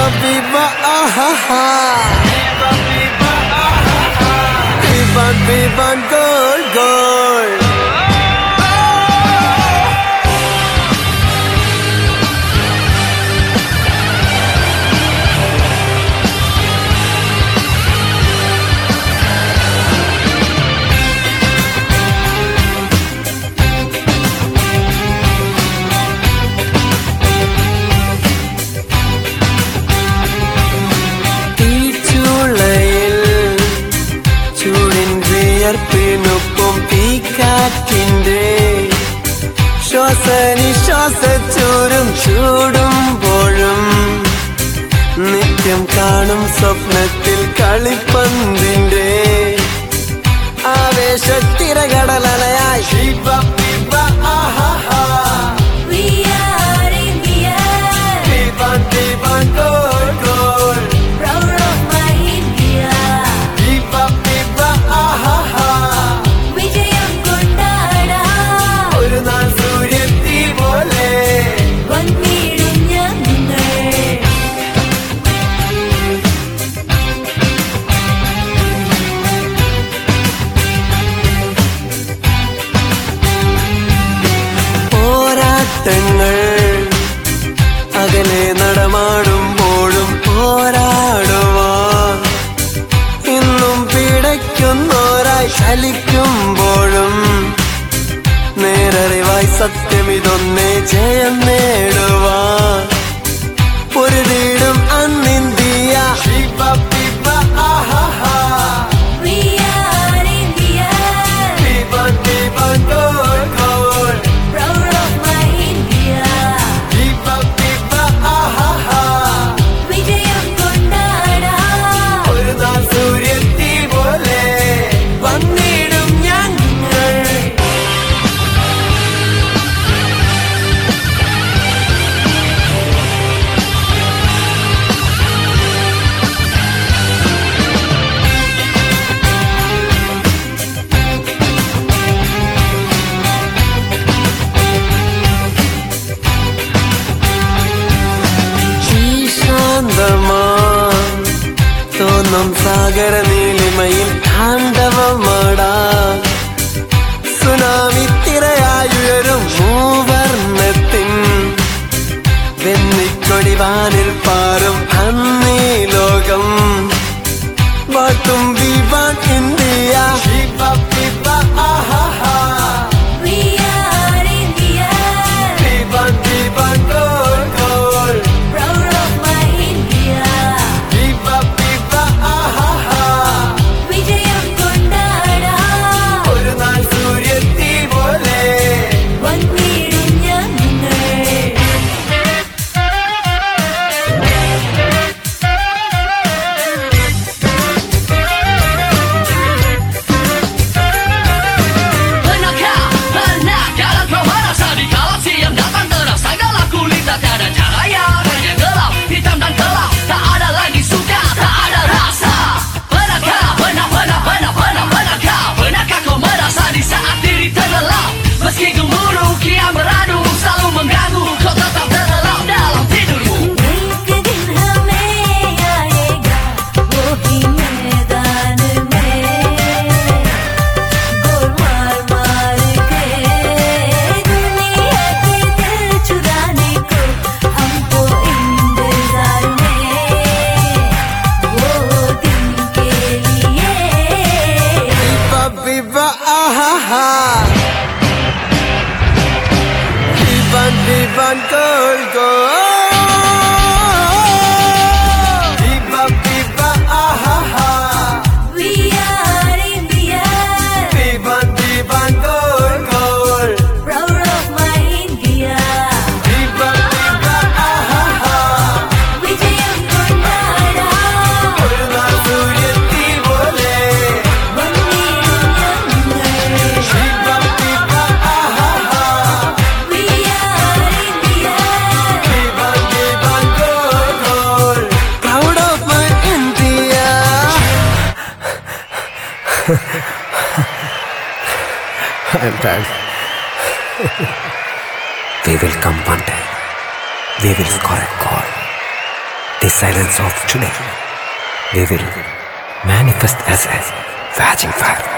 viva, ah-ha-ha. Viva, gold, gold. ൊപ്പം തീക്കാറ്റിന്റെ ശ്വാസനിശ്വാസച്ചൂരും ചൂടുമ്പോഴും നിത്യം കാണും സ്വപ്നത്തിൽ കളിപ്പന്തിന്റെ ആവേശത്തിരകടലയായി ശിവ വിവ ആഹാ ഗോൾ ഗോൾ അകലെ നടമാടുമ്പോഴും പോരാടുവാൻ ഇന്നും പിടയ്ക്കുന്നോരായി ചലിക്കുമ്പോഴും നേരറിവായി സത്യമിതൊന്നേ ജയം നേടുവാൻ പൊരുതിടും അന്നിന്ത്യ ശിവ വിവ ആഹാ ഗോൾ ഗോൾ തോന്നും സാഗര നീലിമയിൽ താണ്ഡവമാടാ സുനാമി തിരയായുയരും മൂവർണ്ണത്തിൻ വെന്നിക്കൊടി വാനിൽ പാറും അന്നീ ലോകം വാട്ടും വിവാൻ ഇന്ത്യ ശിവ വിവ ആഹാ goal goal Viva gold gold Viva viva ahaha We are India Viva viva gold gold Proud of my India Viva viva ahaha Vijayam kondada Purna suryati bole Viva viva ahaha We are India Viva viva gold gold Proud of my India I'm tired. We will come one day. We will score a goal. the silence of today, we will manifest as a raging fire.